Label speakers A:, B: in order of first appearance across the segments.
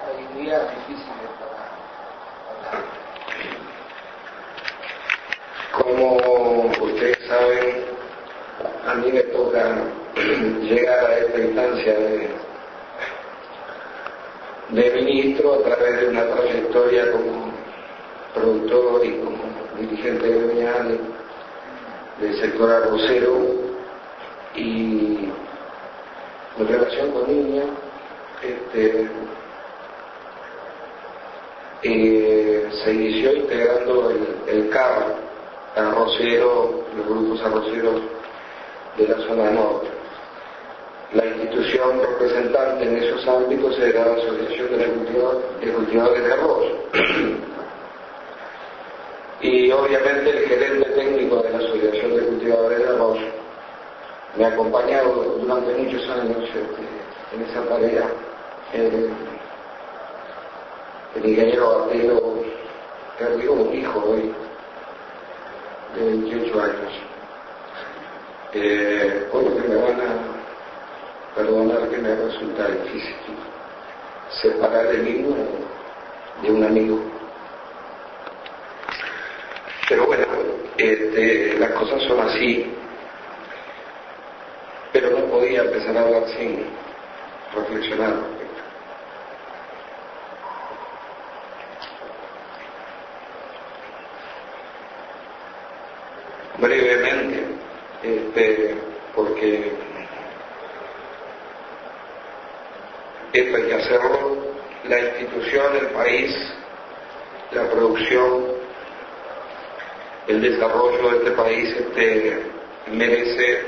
A: hoy en día difíciles para
B: Como ustedes saben, a mí me toca llegar a esta instancia de ministro a través de una trayectoria como productor y como dirigente gremial del sector arrocero, y en relación con niños se inició integrando el CAR arrocero, los grupos arroceros de la zona norte. La institución representante en esos ámbitos era la Asociación de Cultivadores de Arroz. Y obviamente el gerente técnico de la Asociación de Cultivadores de Arroz me ha acompañado durante muchos años en esa tarea, el ingeniero Arturo perdió un hijo hoy de 28 años. Bueno, que me van a perdonar que me resulta difícil separar el hijo de un amigo. Pero bueno, las cosas son así, pero no podía empezar a hablar sin reflexionar. Brevemente, porque esto hay que hacerlo, la institución, el país, la producción, el desarrollo de este país merece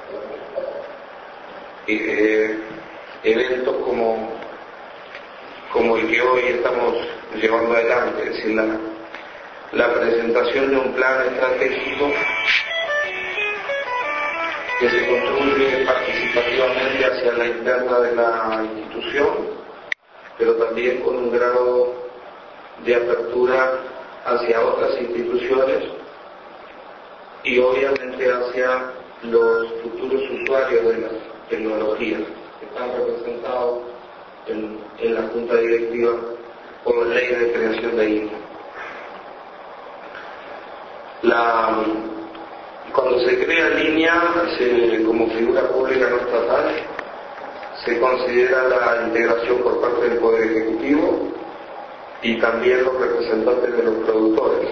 B: eventos como el que hoy estamos llevando adelante, es decir, la presentación de un plan estratégico que se construye participativamente hacia la interna de la institución, pero también con un grado de apertura hacia otras instituciones y obviamente hacia los futuros usuarios de las tecnologías que están representados en la Junta Directiva por la Ley de Creación de INE. Cuando se crea línea como figura pública no estatal, se considera la integración por parte del Poder Ejecutivo y también los representantes de los productores,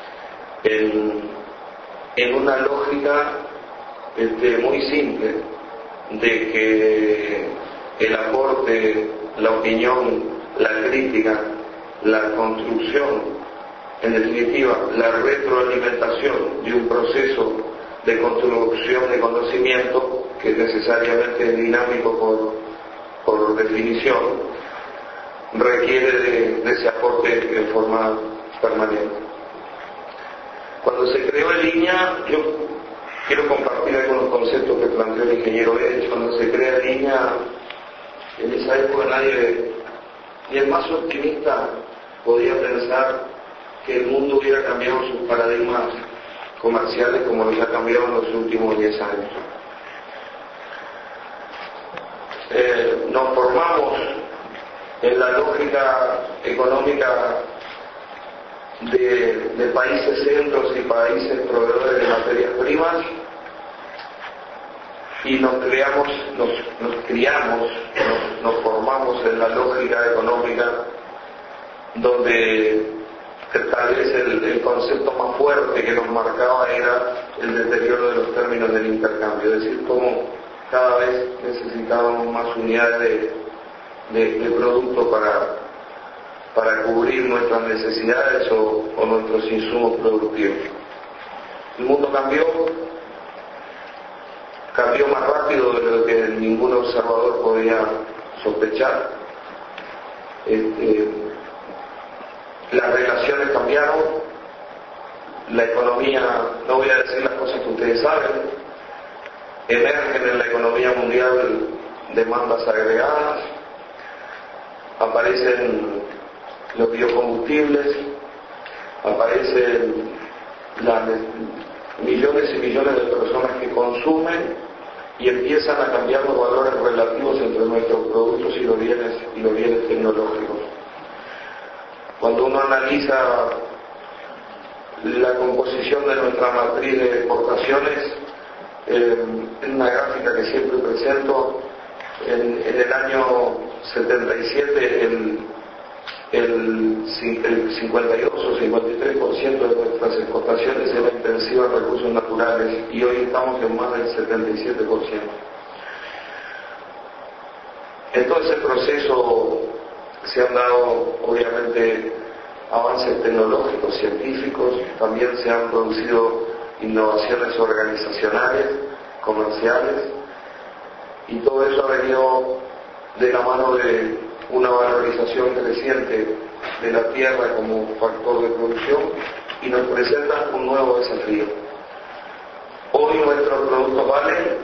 B: en una lógica muy simple de que el aporte, la opinión, la crítica, la construcción, en definitiva, la retroalimentación de un proceso de construcción de conocimiento que necesariamente es dinámico por definición, requiere de ese aporte en forma permanente. Cuando se creó en línea, yo quiero compartir algunos conceptos que planteó el ingeniero Edge. Cuando se crea en línea, en esa época nadie, ni el más optimista, podía pensar que el mundo hubiera cambiado sus paradigmas comerciales como los ha cambiado en los últimos 10 años. Nos formamos en la lógica económica de países centros y países proveedores de materias primas y nos formamos en la lógica económica donde tal vez el concepto más fuerte que nos marcaba era el deterioro de los términos del intercambio, es decir, cómo cada vez necesitábamos más unidades de producto para cubrir nuestras necesidades o nuestros insumos productivos. El mundo cambió más rápido de lo que ningún observador podía sospechar. Las relaciones cambiaron, la economía, no voy a decir las cosas que ustedes saben, emergen en la economía mundial demandas agregadas, aparecen los biocombustibles, aparecen millones y millones de personas que consumen y empiezan a cambiar los valores relativos entre nuestros productos y los bienes tecnológicos. Cuando uno analiza la composición de nuestra matriz de exportaciones, en una gráfica que siempre presento, en el año 77 el 52 o 53% de nuestras exportaciones era intensiva en recursos naturales y hoy estamos en más del 77%. En todo ese proceso se han dado obviamente avances tecnológicos, científicos, también se han producido innovaciones organizacionales, comerciales, y todo eso ha venido de la mano de una valorización creciente de la tierra como factor de producción y nos presenta un nuevo desafío. Hoy nuestros productos valen,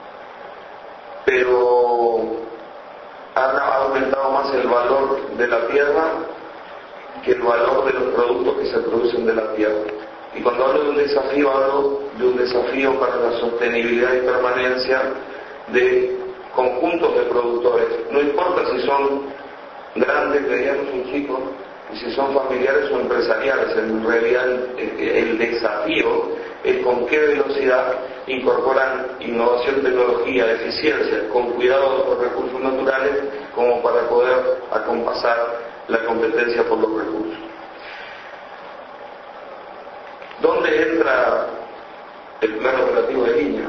B: pero ha aumentado más el valor de la tierra que el valor de los productos que se producen de la tierra. Y cuando hablo de un desafío para la sostenibilidad y permanencia de conjuntos de productores. No importa si son grandes, medianos o chicos, y si son familiares o empresariales. En realidad el desafío es con qué velocidad incorporan innovación, tecnología, eficiencia, con cuidado de los recursos naturales, como para poder acompasar la competencia por los recursos. ¿Dónde entra el plan operativo de línea?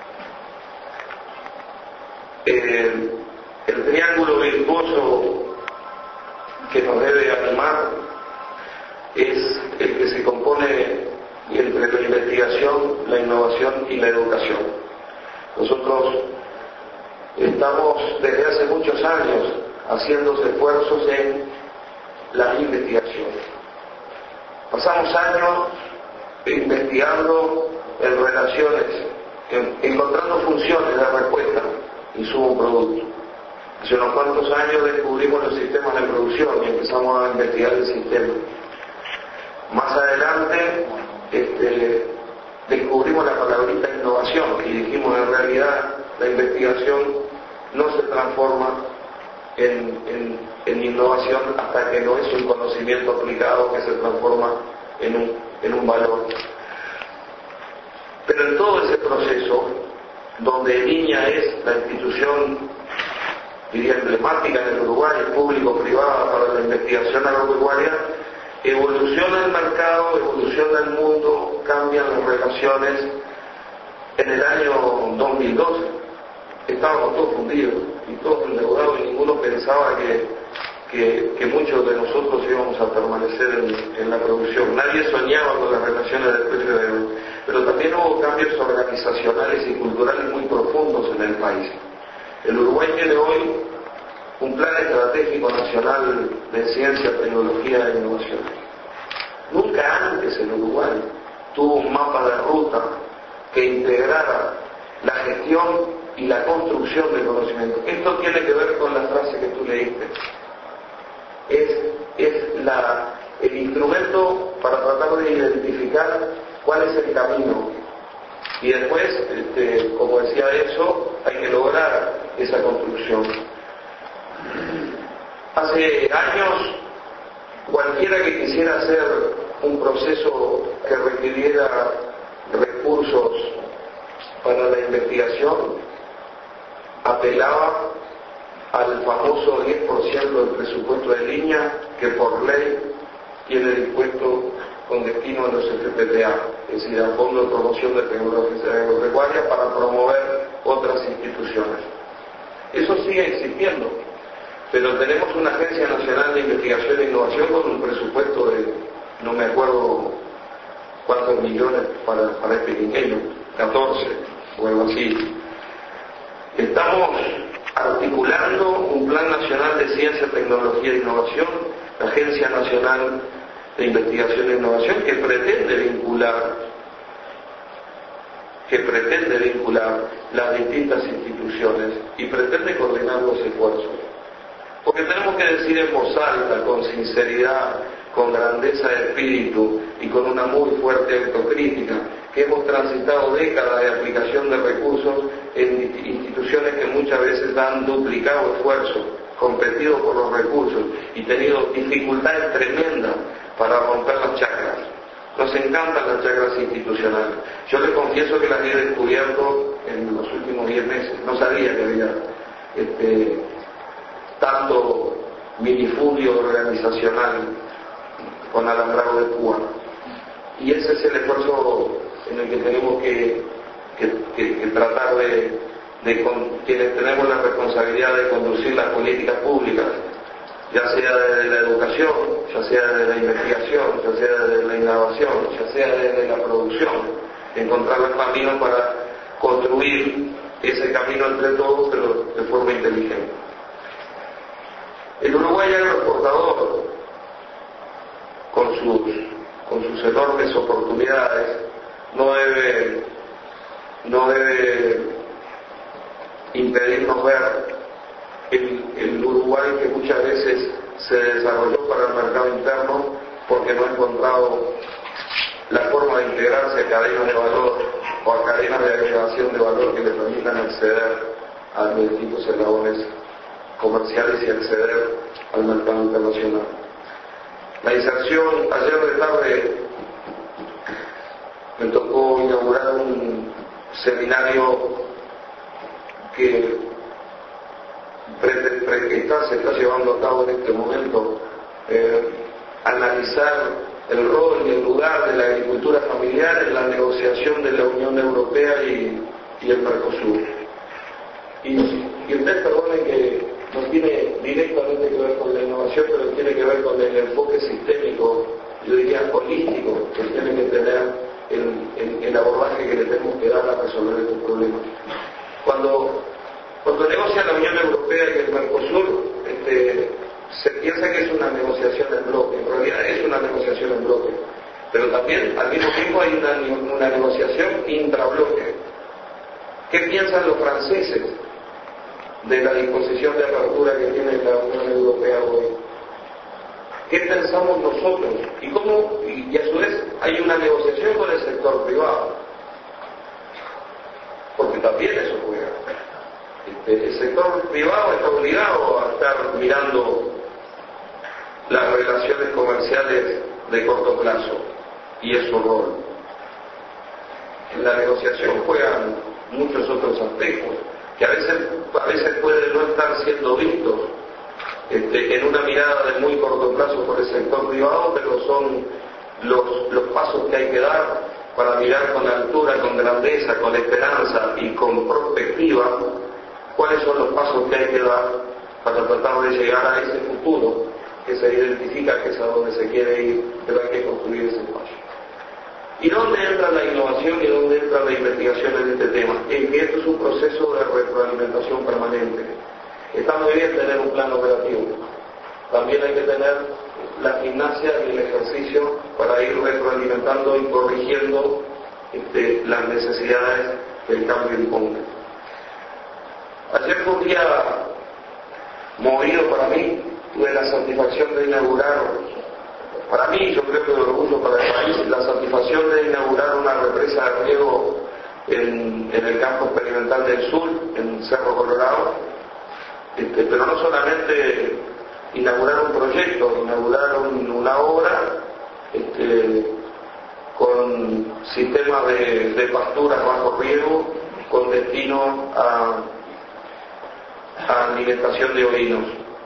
B: El triángulo virtuoso que nos debe animar es el que se compone entre la investigación, la innovación y la educación. Nosotros estamos desde hace muchos años haciendo esfuerzos en la investigación. Pasamos años investigando en relaciones, encontrando funciones de respuesta, insumo-producto. Hace unos cuantos años descubrimos los sistemas de producción y empezamos a investigar el sistema. Más adelante descubrimos la palabrita innovación y dijimos, en realidad la investigación no se transforma en innovación hasta que no es un conocimiento aplicado que se transforma en un valor. Pero en todo ese proceso, donde Línea es la institución, diría, emblemática en el Uruguay, público-privada para la investigación agropecuaria, evoluciona el mercado, evoluciona el mundo, cambian las relaciones. En el año 2012 estábamos todos fundidos y todos endeudados y ninguno pensaba que muchos de nosotros íbamos a permanecer en la producción. Nadie soñaba con las relaciones de precio de euro, pero también hubo cambios organizacionales y culturales muy profundos en el país. El Uruguay tiene hoy un plan estratégico nacional de ciencia, tecnología e innovación. Nunca antes el Uruguay tuvo un mapa de ruta que integrara la gestión y la construcción del conocimiento. Esto tiene que ver con la frase que tú leíste. Es el instrumento para tratar de identificar cuál es el camino. Y después, como decía eso, hay que lograr esa construcción. Hace años, cualquiera que quisiera hacer un proceso que requiriera recursos para la investigación, apelaba al famoso 10% del presupuesto de Línea que por ley tiene dispuesto con destino a los FPTA, es decir, al Fondo de Promoción de Tecnologías Agropecuarias, para promover otras instituciones. Eso sigue existiendo, pero tenemos una Agencia Nacional de Investigación e Innovación con un presupuesto de, no me acuerdo cuántos millones para este quinquenio, 14 o algo así. Estamos articulando un Plan Nacional de Ciencia, Tecnología e Innovación, la Agencia Nacional de Investigación e Innovación, que pretende vincular las distintas instituciones y pretende coordinar los esfuerzos. Porque tenemos que decir en voz alta, con sinceridad, con grandeza de espíritu y con una muy fuerte autocrítica, que hemos transitado décadas de aplicación de recursos en instituciones que muchas veces han duplicado esfuerzos, competido por los recursos y tenido dificultades tremendas para romper las chacras. Nos encantan las chacras institucionales. Yo les confieso que las he descubierto en los últimos 10 meses. No sabía que había tanto minifundio organizacional con alambrado de púa. Y ese es el esfuerzo en el que tenemos que tratar quienes tenemos la responsabilidad de conducir las políticas públicas, ya sea desde la educación, ya sea desde la investigación, ya sea desde la innovación, ya sea desde la producción, encontrar el camino para construir ese camino entre todos, pero de forma inteligente. El Uruguay agroexportador, con sus enormes oportunidades, no debe impedirnos ver el Uruguay que muchas veces se desarrolló para el mercado interno porque no ha encontrado la forma de integrarse a cadenas de valor o a cadenas de agregación de valor que le permitan acceder a los distintos eslabones comerciales y acceder al mercado internacional. La inserción, ayer de tarde me tocó inaugurar un seminario que se está llevando a cabo en este momento, analizar el rol y el lugar de la agricultura familiar en la negociación de la Unión Europea y el Mercosur. Y usted perdone que no tiene directamente que ver con la innovación, pero tiene que ver con el enfoque sistémico, yo diría holístico, que tiene que tener el abordaje que le tenemos que dar a resolver estos problemas. Cuando negocia la Unión Europea y el Mercosur, se piensa que es una negociación en bloque. En realidad es una negociación en bloque, pero también al mismo tiempo hay una negociación intrabloque. ¿Qué piensan los franceses de la disposición de apertura que tiene la Unión Europea hoy? ¿Qué pensamos nosotros? Y a su vez hay una negociación con el sector privado, porque también eso juega. El sector privado está obligado a estar mirando las relaciones comerciales de corto plazo, y es su rol. En la negociación juegan muchos otros aspectos que a veces pueden no estar siendo vistos en una mirada de muy corto plazo por el sector privado, pero son los pasos que hay que dar para mirar con altura, con grandeza, con esperanza y con perspectiva cuáles son los pasos que hay que dar para tratar de llegar a ese futuro que se identifica que es a donde se quiere ir, pero hay que construir ese espacio. ¿Y dónde entra la innovación y dónde entra la investigación en este tema? En que esto es un proceso de retroalimentación permanente. Está muy bien tener un plan operativo, también hay que tener la gimnasia y el ejercicio para ir retroalimentando y corrigiendo las necesidades que el cambio imponga. Ayer fue un día movido para mí, tuve la satisfacción de inaugurar, para mí, yo creo que de orgullo para el país, la satisfacción de inaugurar una represa de riego en el campo experimental del sur, en Cerro Colorado, pero no solamente inaugurar un proyecto, inaugurar una obra con sistemas de pasturas bajo riego con destino a alimentación de ovinos.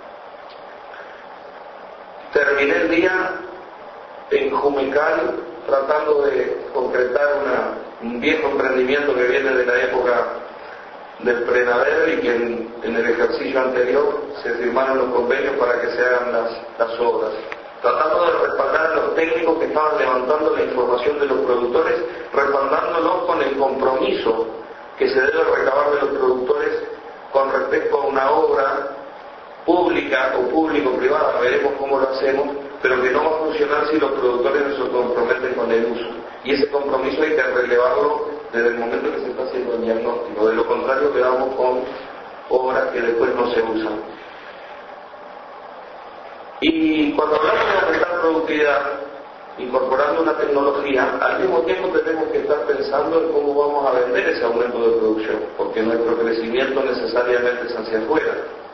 B: Terminé el día en Jumecal tratando de concretar un viejo emprendimiento que viene de la época del Prenaver y que en el ejercicio anterior se firmaron los convenios para que se hagan las obras, tratando de respaldar a los técnicos que estaban levantando la información de los productores, respaldándolos con el compromiso que se debe recabar de los productores con respecto a una obra pública o público-privada, veremos cómo lo hacemos, pero que no va a funcionar si los productores no se comprometen con el uso. Y ese compromiso hay que relevarlo desde el momento que se está haciendo el diagnóstico, de lo contrario quedamos con obras que después no se usan. Y cuando hablamos de aumentar productividad, incorporando una tecnología, al mismo tiempo tenemos que estar pensando en cómo vamos a vender ese aumento de producción, porque nuestro crecimiento necesariamente es hacia afuera.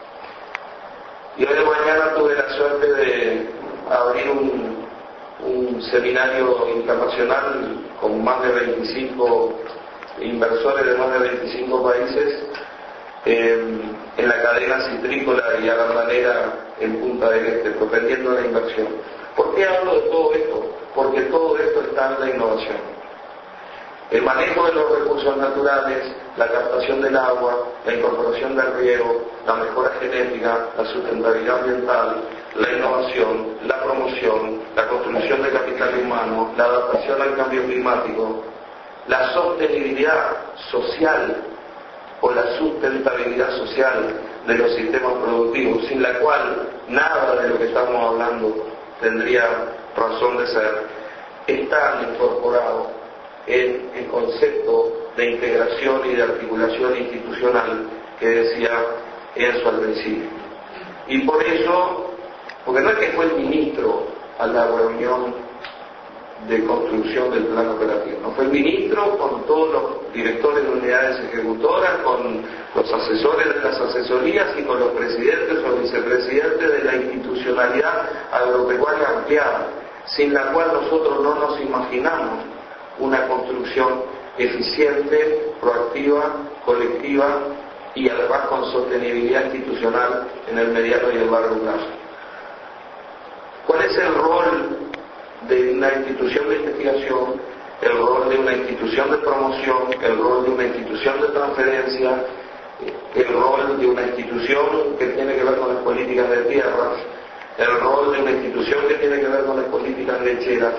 B: Y hoy de mañana tuve la suerte de abrir un seminario internacional con más de 25 inversores de más de 25 países en la cadena citrícola y arandelera en Punta del Este, propendiendo la inversión. ¿Por qué hablo de todo esto? Porque todo esto está en la innovación. El manejo de los recursos naturales, la captación del agua, la incorporación del riego, la mejora genética, la sustentabilidad ambiental, la innovación, la promoción, la construcción de capital humano, la adaptación al cambio climático, la sostenibilidad social o la sustentabilidad social de los sistemas productivos, sin la cual nada de lo que estamos hablando tendría razón de ser, están incorporados en el concepto de integración y de articulación institucional que decía Enzo al principio. Y por eso, porque no es que fue el ministro a la reunión de construcción del plan operativo, no fue el ministro con todos los directores de unidades ejecutoras, con los asesores de las asesorías y con los presidentes o vicepresidentes de la institucionalidad agropecuaria ampliada, sin la cual nosotros no nos imaginamos una construcción eficiente, proactiva, colectiva y además con sostenibilidad institucional en el mediano y el largo plazo. ¿Cuál es el rol de una institución de investigación, el rol de una institución de promoción, el rol de una institución de transferencia, el rol de una institución que tiene que ver con las políticas de tierras, el rol de una institución que tiene que ver con las políticas lecheras?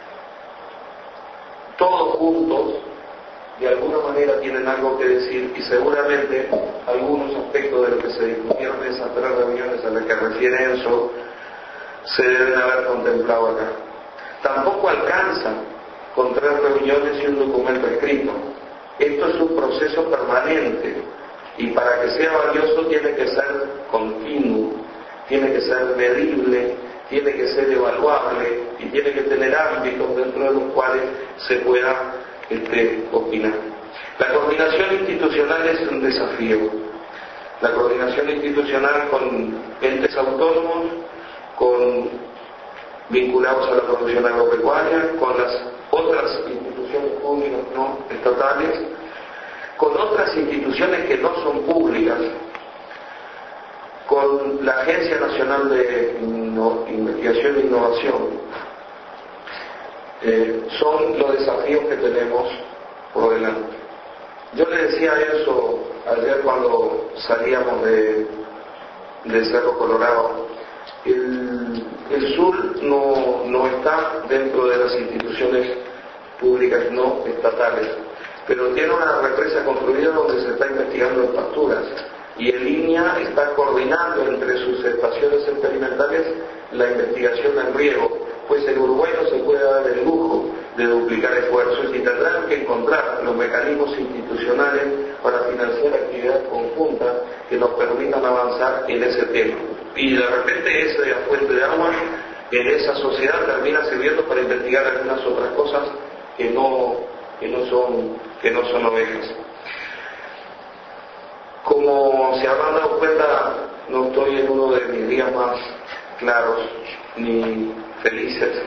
B: Todos juntos, de alguna manera, tienen algo que decir y seguramente algunos aspectos de lo que se discutieron en esas 3 reuniones a las que refiere Enzo se deben haber contemplado acá. Tampoco alcanza con 3 reuniones y un documento escrito. Esto es un proceso permanente y para que sea valioso tiene que ser continuo, tiene que ser medible, tiene que ser evaluable y tiene que tener ámbitos dentro de los cuales se pueda opinar. La coordinación institucional es un desafío. La coordinación institucional con entes autónomos, vinculados a la producción agropecuaria, con las otras instituciones públicas no estatales, con otras instituciones que no son públicas, con la Agencia Nacional de Investigación e Innovación. Son los desafíos que tenemos por delante. Yo le decía eso ayer cuando salíamos de Cerro Colorado. El sur no está dentro de las instituciones públicas no estatales, pero tiene una represa construida donde se está investigando en pasturas y en línea está coordinando entre sus estaciones experimentales la investigación en riego, pues el Uruguay no se puede dar el lujo de duplicar esfuerzos y tendrán que encontrar los mecanismos institucionales para financiar actividades conjuntas que nos permitan avanzar en ese tema. Y de repente esa fuente de agua en esa sociedad termina sirviendo para investigar algunas otras cosas que no son ovejas. Como se habrán dado cuenta, no estoy en uno de mis días más claros ni felices.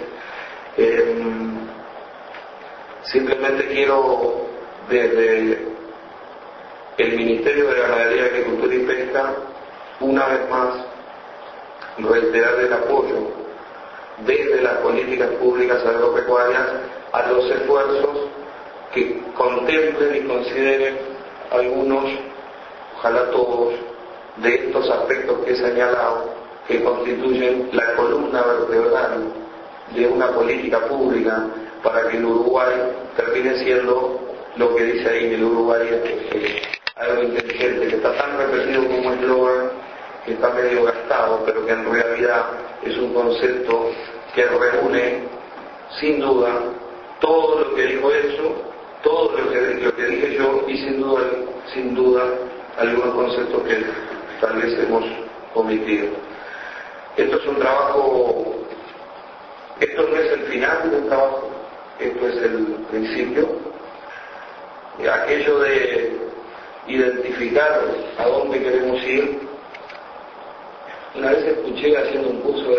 B: Simplemente quiero, desde el Ministerio de Ganadería, Agricultura y Pesca, una vez más, reiterar el apoyo desde las políticas públicas agropecuarias a los esfuerzos que contemplen y consideren algunos, ojalá todos, de estos aspectos que he señalado, que constituyen la columna vertebral de una política pública para que el Uruguay termine siendo lo que dice ahí, el Uruguay es algo inteligente, que está tan repetido como eslogan, que está medio gastado, pero que en realidad es un concepto que reúne, sin duda, todo lo que dijo eso, todo lo que dije yo y sin duda, algunos conceptos que tal vez hemos omitido. Esto es un trabajo Esto no es el final del trabajo, esto es el principio. Aquello de identificar a dónde queremos ir. Una vez escuché haciendo un curso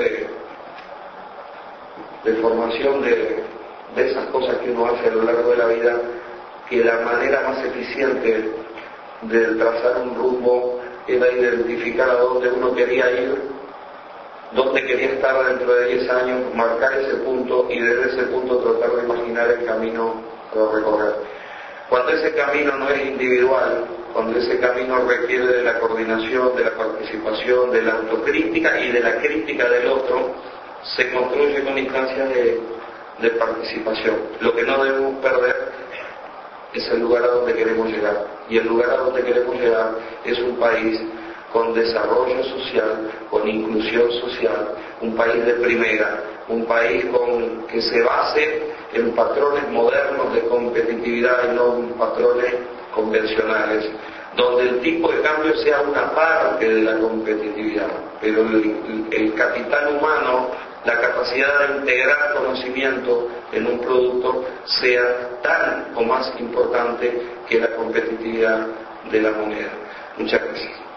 B: de formación de esas cosas que uno hace a lo largo de la vida, que la manera más eficiente de trazar un rumbo era identificar a dónde uno quería ir, dónde quería estar dentro de 10 años, marcar ese punto y desde ese punto tratar de imaginar el camino para recorrer. Cuando ese camino no es individual, cuando ese camino requiere de la coordinación, de la participación, de la autocrítica y de la crítica del otro, se construye con instancias de participación. Lo que no debemos perder es el lugar a donde queremos llegar. Y el lugar a donde queremos llegar es un país con desarrollo social, con inclusión social, un país de primera, un país que se base en patrones modernos de competitividad y no en patrones convencionales, donde el tipo de cambio sea una parte de la competitividad, pero el capital humano, la capacidad de integrar conocimiento en un producto sea tan o más importante que la competitividad de la moneda. Muchas gracias.